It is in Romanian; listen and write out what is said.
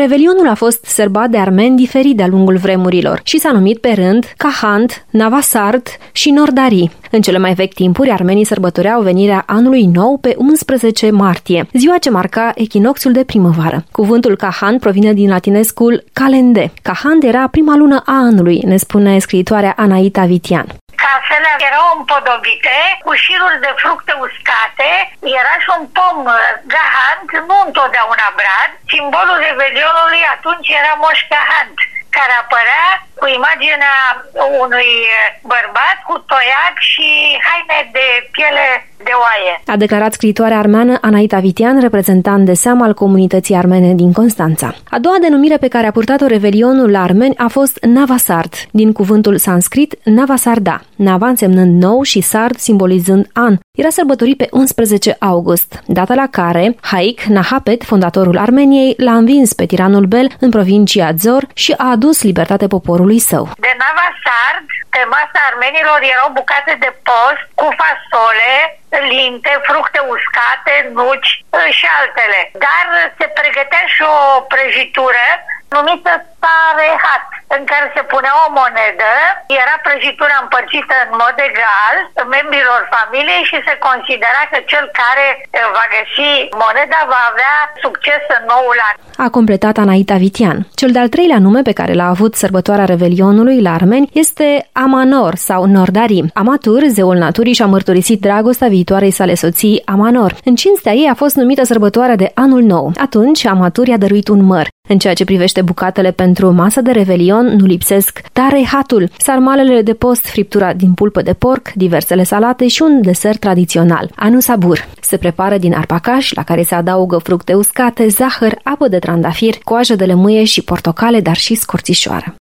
Revelionul a fost sărbat de armeni diferit de-a lungul vremurilor și s-a numit pe rând Kahant, Navasart și Nordari. În cele mai vechi timpuri, armenii sărbătoreau venirea anului nou pe 11 martie, ziua ce marca echinocțiul de primăvară. Cuvântul Kahant provine din latinescul calende. Kahant era prima lună a anului, ne spune scriitoarea Anaita Vitian. Casele erau împodobite cu șiruri de fructe uscate, era și un pom gahant, nu întotdeauna brad. Simbolul revelionului atunci era Moș Gahant, care apărea cu imaginea unui bărbat cu toiag și haine de piele de oaie. A declarat scriitoarea armeană Anaita Vitian, reprezentant de seamă al comunității armene din Constanța. A doua denumire pe care a purtat-o revelionul la armeni a fost Navasart, din cuvântul sanscrit Navasarda, Nava însemnând nou și Sard simbolizând an. Era sărbătorit pe 11 august, data la care Haik Nahapet, fondatorul Armeniei, l-a învins pe tiranul Bel în provincia Zor și a adus libertate poporului său. De Navasard, pe masa armenilor erau bucate de post cu fasole, linte, fructe uscate, nuci și altele. Dar se pregătea și o prăjitură numită tarehat, în care se punea o monedă, era prăjitura împărțită în mod egal membrilor familiei și se considera că cel care va găsi moneda va avea succes în noul an. A completat Anaita Vitian. Cel de-al treilea nume pe care l-a avut sărbătoarea Revelionului la armeni este Amanor sau Nordari. Amatur, zeul naturii, și-a mărturisit dragostea viitoarei sale soții Amanor. În cinstea ei a fost numită sărbătoarea de Anul Nou. Atunci, Amatur i-a dăruit un măr. În ceea ce privește bucatele pentru masa de revelion, nu lipsesc tarehatul, sarmalele de post, friptura din pulpă de porc, diversele salate și un desert tradițional, anusabur. Se prepară din arpacaș, la care se adaugă fructe uscate, zahăr, apă de trandafir, coajă de lămâie și portocale, dar și scorțișoară.